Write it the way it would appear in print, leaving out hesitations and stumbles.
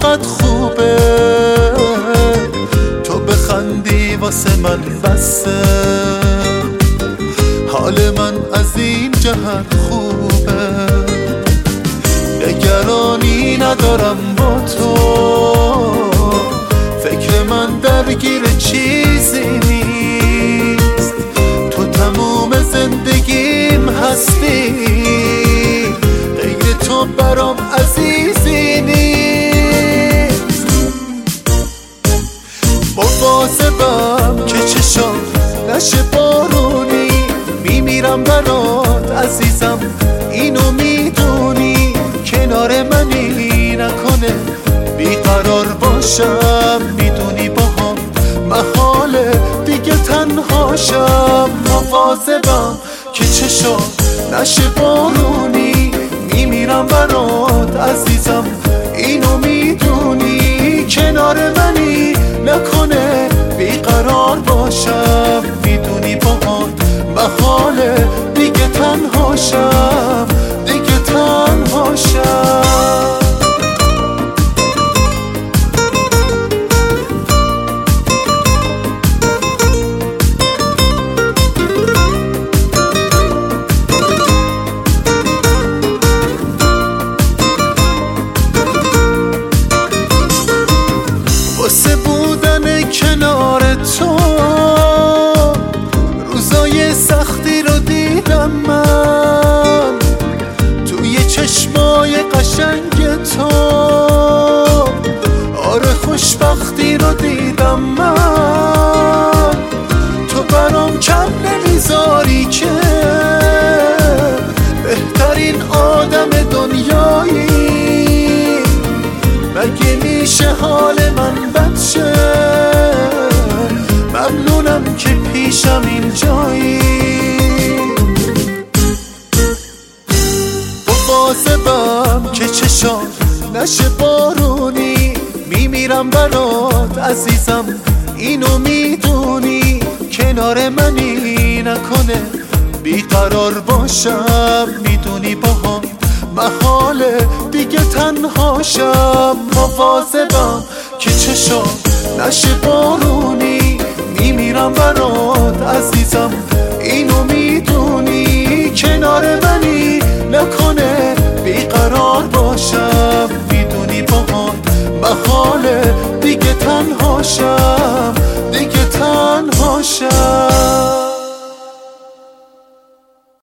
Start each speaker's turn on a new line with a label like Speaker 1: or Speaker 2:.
Speaker 1: چقدر خوبه، تو بخندی واسه من بسه، حال من از این جهت خوبه. نگرانی ندارم با تو، فکر من درگیر چیزی نیست، تو تموم زندگیم هستی، غیر تو برام عزیزی نیست. مواظبم که چشام نشه بارونی، میمیرم برات عزیزم اینو میدونی، کنار منی نکنه بیقرار باشم، میدونی باهام محاله دیگه تنهاشم. مواظبم که چشام نشه بارونی، میمیرم برات عزیزم اینو میدونی، کنار منی نکنه بیقرار باشم، میدونی باهام محاله دیگه تنهاشم، دیگه تنهاشم. واسه بودن کنار تو روزای سختی رو دیدم من، توی چشمای قشنگ تو آره خوشبختی رو دیدم من، تو برام کم نمیذاری که بهترین آدم دنیایی، مگه میشه حال من بد شه؟ ممنونم که پیشم اینجایی. مواظبم که چشام نشه بارونی، میمیرم برات عزیزم اینو میدونی، کنار منی نکنه بیقرار باشم، میدونی باهام محاله دیگه تنهاشم. مواظبم که چشام نشه بارونی، میمیرم برات عزیزم اینو میدونی، کنار منی نکنه بیقرار باشم، میدونی باهام محاله دیگه تنهاشم، دیگه تنهاشم.